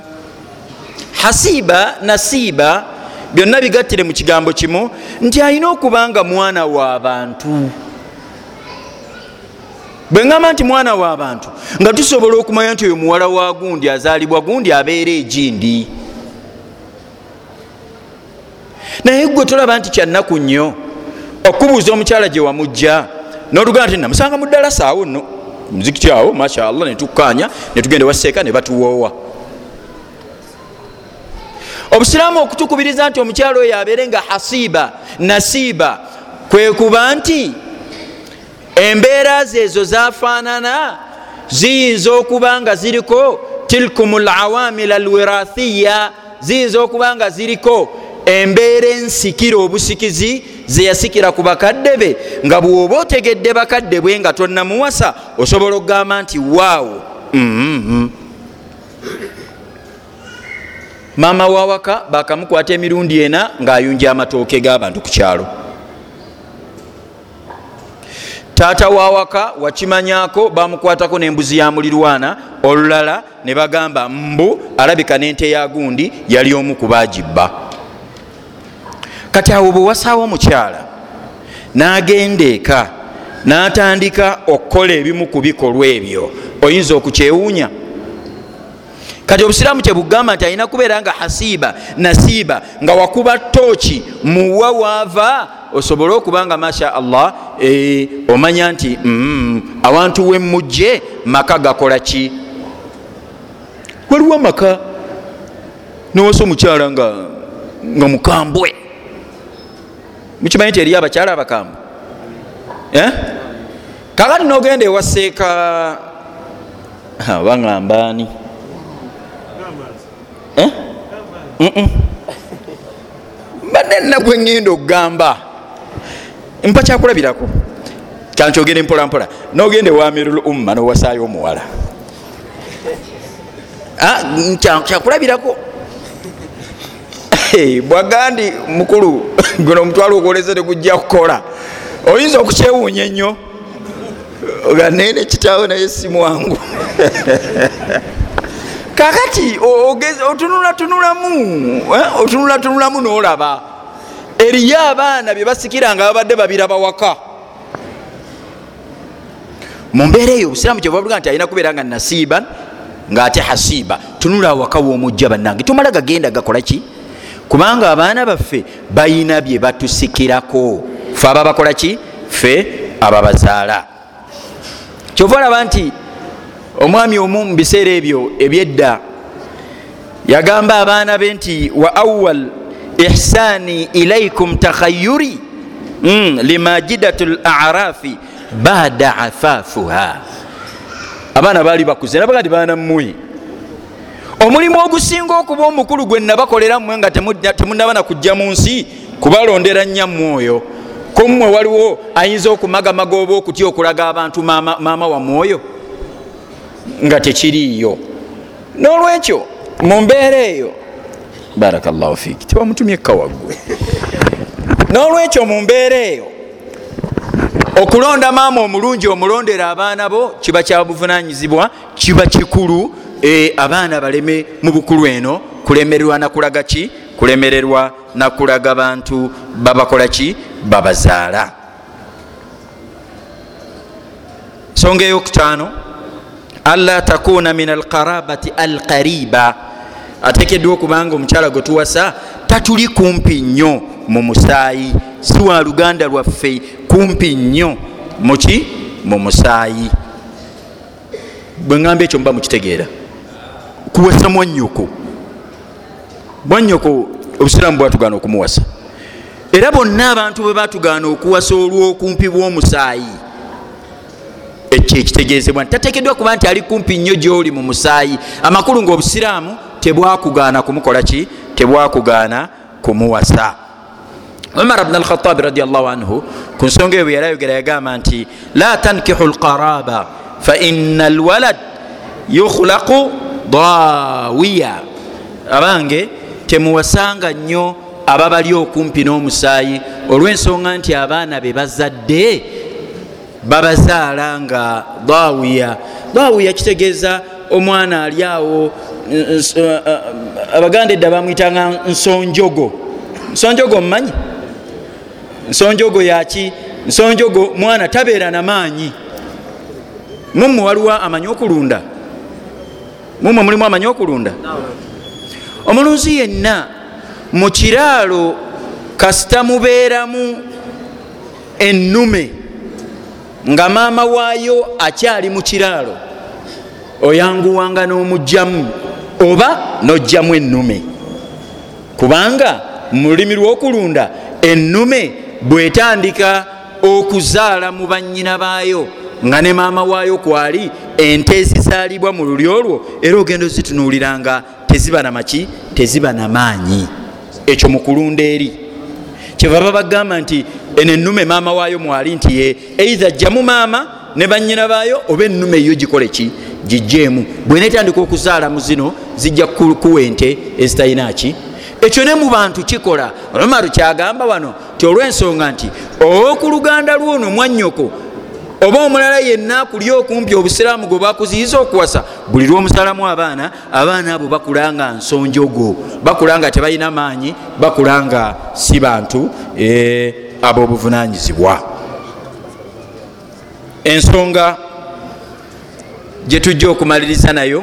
Hasiba nasiba byonna bigattire mu kigambo kimu nti ayina okubanga mwana w'abantu. Bwe ngamba nti mwana w'abantu nga tusobola okumanya nti oyo muwala wa gundi azaalibwa gundi abeera egindi, naye gwe tolaba nti kyannaku nnyo okubuuza omukyala gye wamujja n'olugamba nti namusanga mu ddalasa awo nno muzikiti awo mashallah, ne tukkaanya ne tugenda waseeka ne batuwoowa. Obusiraamu okutukubiriza nti omukyala oyo abeere nga hasiba nasiba kwe kuba nti embeera ze ezo zafaanana ziyinza okuba nga ziriko tilkumul awamil alwirathiya, ziyinza okuba nga ziriko embeera ensikira obusikizi ze yasikira ku bakadde be, nga bw'oba otegedde bakadde bwe nga tonnamuwasa osobola okugamba nti waawo mm-hmm. Maama wawaka bakamukwata emirundi ena ng'ayunja amatooke g'abantu ku kyalo. Taata wawaka wakimanyako bamukwatako n'embuzi ya mulirwana olulala ne bagamba mbu alabika n'ente ya gundi yali omu ku baagibba. Kati awo bwe wasaawo omukyala n'agenda eka n'atandika okukola ebimu ku bikolwa ebyo, oyinza okukyewuunya. Kati obusiraamu kye bugamba nti alina kubeera nga hasiba nasiba, nga wakuba tooki muwa waava osobole okuba nga masha Allah e, omanya nti mm, awantu wemmujje maka gakola ki. Waliwo amaka nowasa omukyala nga, nga mukambwe. Mukimanyi nti eriyo abakyala abakambwe eh? Kakati nogenda ewaseeka baŋŋambaani eh? Mm-mm. Mbadde nnaku engenda okugamba mpa kyakulabirako kyankyogere mpola mpola. Nogende wamirul umma nowasaayo omuwala ah, kyakulabirako bwagandi mukulu guno omutwalo ogwoleze tegujja kukola oyinza okukyewuunya ennyo nga nene kitaawe naye si mwangu kakati otunulatunulamu otunulatunulamu n'olaba eriyo abaana bye basikira nga babadde babiraba waka mu mbeera eyo obusiraamu kyebavuga nti alina kubeera nga nasiiban ng'ate hasiiba tunula awaka w'omujja bannange tumala gagenda gakola ki kubanga abaana baffe bayina bye batusikirako fe aba bakola ki fe ababazaala kyova olaba nti omwami omu mu biseera ebyo ebyedda yagamba abaana be nti wa awwal ihsani ilaikum takhayyuri mm, limajidatu larafi bada afafuha abaana baali bakuze nabaga ti baana mmwe omulimu ogusinga okuba omukulu gwe nabakolera mmwe nga temunabana kujja mu nsi kubalondera nnyammwe oyo ko mmwe waliwo ayinza okumagamaga oba okutya okulaga abantu maama, maama wammwe oyo nga tekiriiyo n'olwekyo mu mbeera eyo barakallahu fiki tibamutumye ekkawaggwe n'olwekyo mu mbeera eyo okulonda maama omulungi omulondera abaana bo kiba kya buvunanyizibwa kiba kikulu e, abaana baleme mu bukulu eno kulemererwa nakulaga ki kulemererwa nakulaga bantu babakola ki babazaala songa eyokutaano alla takuna min alqarabati alqariba atekeddwa okubanga omukyala gwe tuwasa tatuli kumpi nnyo mu musaayi si wa luganda lwaffe kumpi nnyo muki mu musaayi bwe ngamba ekyo muba mukitegeera kuwasa mwannyoko mwannyoko obusiraamu bwatugaana okumuwasa era bonna abantu bwe batugaana okuwasa olw'okumpi bw'omusaayi ekyo ekitegeezebwa nti tateekeddwa kuba nti ali kumpi nnyo gy'oli mu musaayi amakulu ng'obusiraamu tebwakugaana kumukola ki tebwakugaana kumuwasa Umar ibn al-Khattab radiyallahu anhu ku nsonga eyo yarayogera yagamba nti la tankihu alqaraba fa inna alwalad yukhlaqu dawiya abange temuwasanga nnyo ababali okumpi n'omusaayi olw'ensonga nti abaana be bazadde babazaala nga dawiya dawiya kitegeeza omwana ali awo abaganda edda bamwyitanga nsonjogo nsonjogo mmanyi nsonjogo yaki nsonjogo mwana tabeera namaanyi mumwe waliwo amanyi okulunda mumwe mulimu amanyi okulunda omulunzi yenna mu kiraalo kasita mubeeramu ennume nga maama waayo akyali mu kiraalo oyanguwanga n'omugjamu oba n'ojjamu ennume kubanga mu lulimi lw'okulunda ennume bwetandika okuzaala mu bannyina baayo nga ne maama waayo kwali ente ezizaalibwa mu luli olwo era ogenda ozitunuuliranga teziba namaki teziba namaanyi ekyo mu kulunda eri kyebaba bagamba nti eno ennume maama waayo mwali nti ye eitha jjamu maama ne bannyina baayo oba ennume eyo gikole ki gijjeemu bwenetandika okuzaala mu zino zijja kuwa ente ezitalina ki ekyo ne mu bantu kikola Umaru kyagamba wano ti olw'ensonga nti oku luganda lwono mwannyoko oba omulala yenna kuli okumpi obusiraamu gwe bakuziyiza okuwasa buli lw'omusalamu abaana abaana abo bakulanga nsonjogo bakulanga tebalina maanyi bakulanga si bantu e, ab'obuvunanyizibwa ensonga gye tujja okumaliriza nayo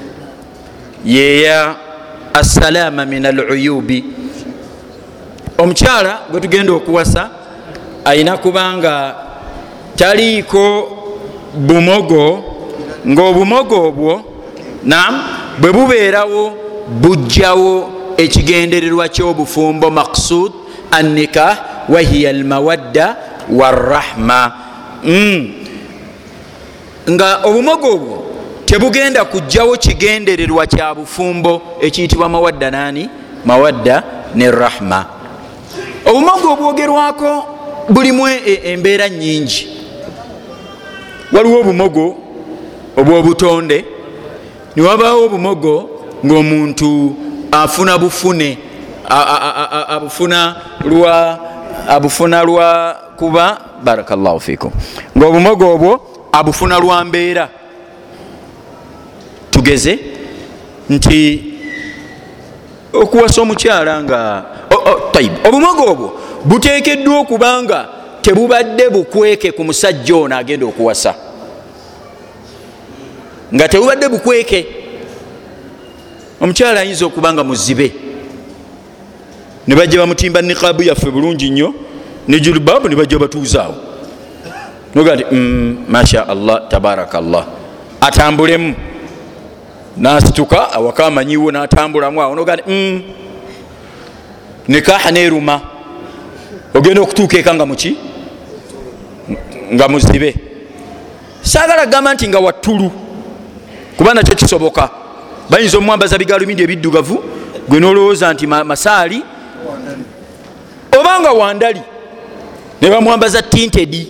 yeya assalaama min aluyubi omukyala gwe tugenda okuwasa ayina kubanga taliiko bumogo ng'obumogo obwo nam bwe bubeerawo bujjawo ekigendererwa ky'obufumbo maqsud annikah wahiya almawadda warrahma mm. nga obumogo obwo tebugenda kujjawo kigendererwa kya bufumbo ekiyitibwa mawadda nani mawadda ne rahma obumogo obwogerwako bulimu embeera nyingi waliwo obumogo obw'obutonde niwabaawo obumogo ng'omuntu afuna bufune abufuna lwa abufuna lwa kuba barakallahu fikum ng'obumogo obwo abufuna lwa mbeera. Tugeze nti okuwasa omukyala nga tayib obumogo obwo buteekeddwa okubanga tebubadde bukweke ku musajja ono agenda okuwasa, nga tebubadde bukweke. Omukyala ayinza okubanga muzibe ne bajja bamutimba niqaabu yaffe bulungi nnyo ne julubaabu ne bajja batuuzaawo noga ti mm, masha allah tabarakallah, atambulemu nasituka awaka amanyiwo natambulamu awo noga ti mm, nikaha neruma ogenda okutuuka eka nga muki nga muzibe. Saagala gamba nti nga wattulu kuba nakyo kisoboka. Bayinza omwambaza bigalubindi ebiddugavu gwe nolowooza nti masaali obanga wandali ne bamwambaza tinted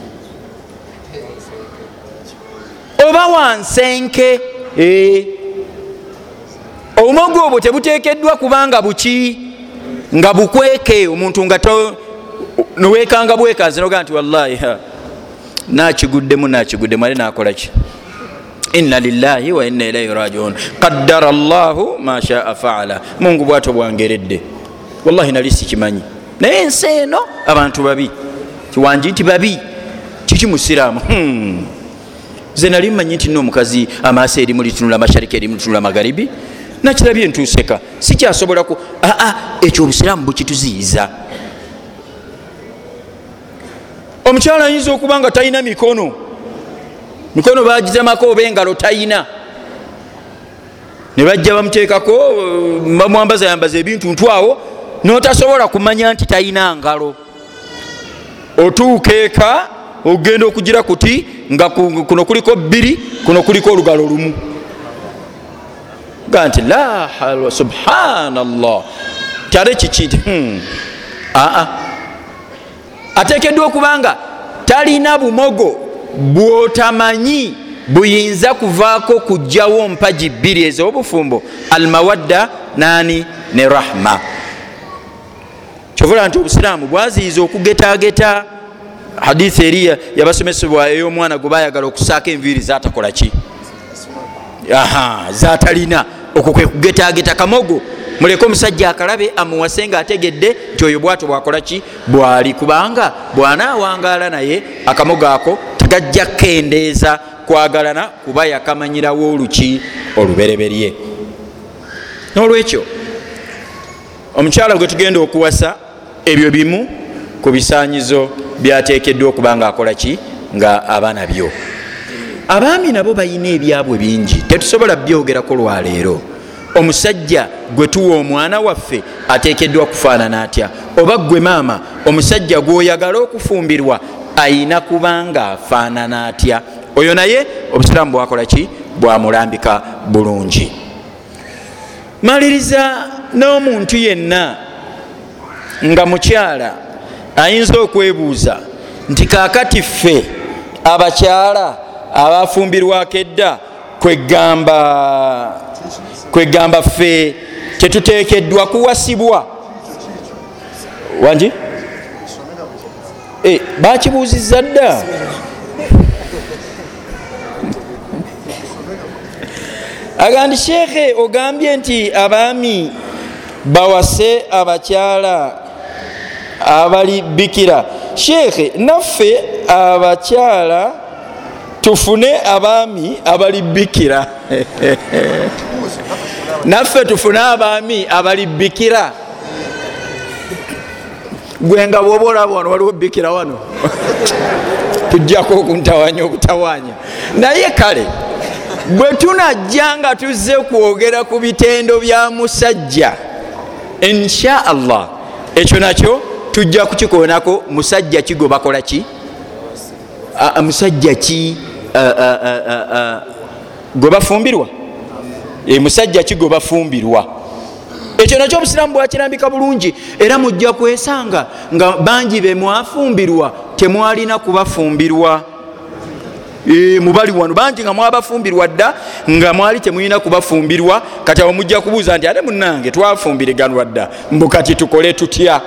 oba wansenke. E obumogo obwo tebuteekeddwa kubanga buki nga bukweke omuntu nga nowekanga bwekazi noga nti wallahi nakiguddemu nakiguddemu ale nakolaki. Inna lillahi wa inna ilaihi rajiun qaddara llahu ma shaa faala. Mungu bwato bwangeredde wallahi nali sikimanyi naye ensi eno abantu babi kiwanji nti babi kiki musiraamu. hmm. Ze nali mmanyi nti n'omukazi amaaso erimu litunula mashariki erimu litunula magharibi nakirabye ntuuseka sikyasobola ku aa ekyo obusiraamu bukituziyiza. Omukyala ayinza okuba nga talina mikono mikono bagitemako oba engalo talina ne bajja bamuteekako bamwambaza yambaza ebintu ntwawo notasobola kumanya nti talina ngalo. Otuuka eka ogenda okugira kuti nga kuno kuliko bbiri kuno kuliko olugalo lumu ga nti la halwa subhanallah tale kiki hmm. aa ateekeddwa okubanga talina bumogo bwotamanyi buyinza kuvaako kujjawo mpagi bbiri ez'obufumbo almawadda nani ne rahma. Kyovula nti obusiraamu bwaziyiza okugetageta. Hadithi eriya yabasomesebwa ey'omwana gwe bayagala okusaako enviiri zatakola ki aha zatalina okwo kwe kugetageta kamogo. Muleke omusajja akalabe amuwase nga ategedde nti oyo bwato bwakola ki bwali, kubanga bwanawangaala naye akamogo ako tegajja kendeeza kwagalana kuba yakamanyirawo oluki olubereberye. N'olwekyo omukyala gwe tugenda okuwasa ebyo bimu ku bisaanyizo byateekeddwa okubanga akola ki nga abaana byo. Abaami nabo bayina ebyabwe bingi tetusobola byogerako lwaleero. Omusajja gwe tuwa omwana waffe ateekeddwa kufaanana atya? Oba gwe maama omusajja gw'oyagala okufumbirwa ayina kubanga afaanana atya? Oyo naye obusiraamu bwakola ki bwamulambika bulungi. Maliriza n'omuntu yenna nga mukyala ayinza okwebuuza nti kaakati ffe abakyala abafumbirwako edda kwegamba kwegamba ffe tetuteekeddwa kuwasibwa wangi e, bakibuuzizza dda agandi sheekhe ogambye nti abaami bawase abakyala abali bikira. Sheekhe naffe abakyala tufune abaami abali bikira naffe tufune abaami abali bikira. Gwe nga bwoba olaba wano waliwo bikira wano tujjako okuntawanya okutawanya naye kale bwe tunajja nga tuzze kwogera ku bitendo bya musajja insha allah ekyo nakyo tujja kukikoonako. Musajja kigo bakola ki musajja ki gwe bafumbirwa e musajja kigo bafumbirwa. Ekyo nakyo obusiraamu bwakirambika bulungi era mujja kwesanga nga bangi be mwafumbirwa temwalina kubafumbirwa. e, mubali wano bangi nga mwabafumbirwa dda nga mwali temulina kubafumbirwa kati awo mujja kubuuza nti ate munange twafumbiriganwa dda mbu kati tukole tutya.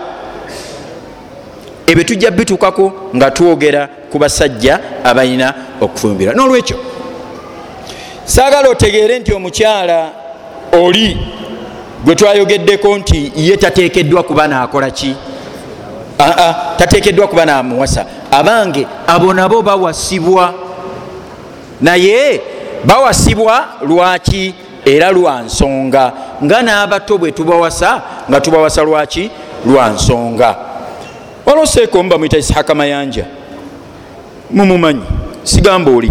ebyo tujja bitukako nga twogera ku basajja abalina okufumbirwa. N'olwekyo saagala otegeere nti omukyala oli gwe twayogeddeko nti ye tateekeddwa kuba naakola ki, aa tateekeddwa kuba naamuwasa. abange abo nabo bawasibwa, naye bawasibwa lwaki era lwa nsonga nga n'abato bwe tubawasa nga tubawasa lwaki lwa nsonga. waliwo seeko mba mwita Isihaka Mayanja, mumumanyi sigamba oli,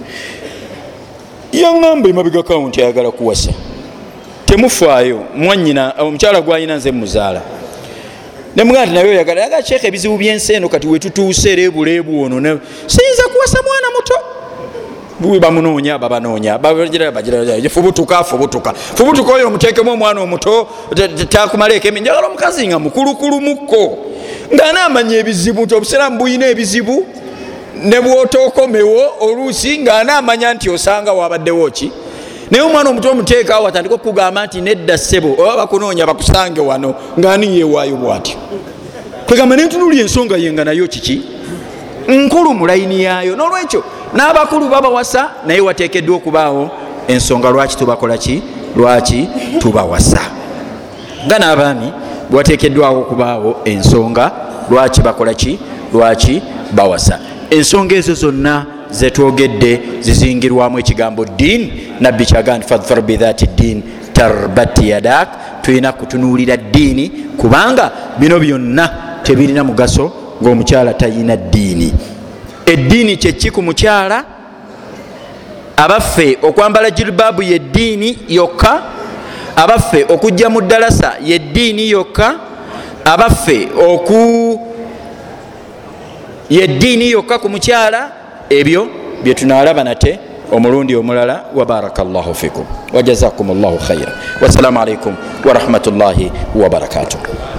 yaŋŋamba emabega kawunti ayagala kuwasa, temufaayo mwanyina omukyala gwayina nze muzaala nemugaa nti naye oyagala yaga sheekh ebizibu byensi eno kati wetutuuse era ebuleebu ono siyinza kuwasa mwana muto. buwe bamunoonya babanoonya fubutuka fubutuka fubutuka oyo omuteekemu omwana omuto takumaleeko emi njagala omukazi nga mukulukulumuko ng'anaamanya ebizibu nti obusiraamu buyina ebizibu ne bwotookomewo oluusi ng'anaamanya nti osanga wabaddewo ki. naye omwana omuto omuteeka awo atandika okugamba nti nedda ssebo oba bakunoonya bakusange wano ng'ani yeewaayo bw'atyo. kwegamba nentunulya ensonga yenga nayo kiki nkulu mu layini yaayo. n'olwekyo n'abakulu babawasa naye wateekeddwa okubaawo ensonga lwaki tubakola ki, lwaki tubawasa. nga n'abaami bwateekeddwawo okubaawo ensonga lwaki bakola ki, lwaki bawasa. ensonga ezo zonna zetwogedde zizingirwamu ekigambo ddiini. nabbi kyagamba nti fadfar bidhaati ddiin tarbat yadak, tulina kutunuulira ddiini kubanga bino byonna tebirina mugaso ng'omukyala tayina ddiini. eddiini kyeki ku mukyala? abaffe okwambala jilbaabu ye ddiini yokka? abaffe okujja mu ddalasa ye ddiini yokka? abaffe oku ye ddiini yokka ku mukyala? ebyo bye tunaalaba nate omulundi omulala. wa barakallahu fikum wa jazakumullahu khaira. Wassalamu alaikum wa rahmatullahi wa barakatuh.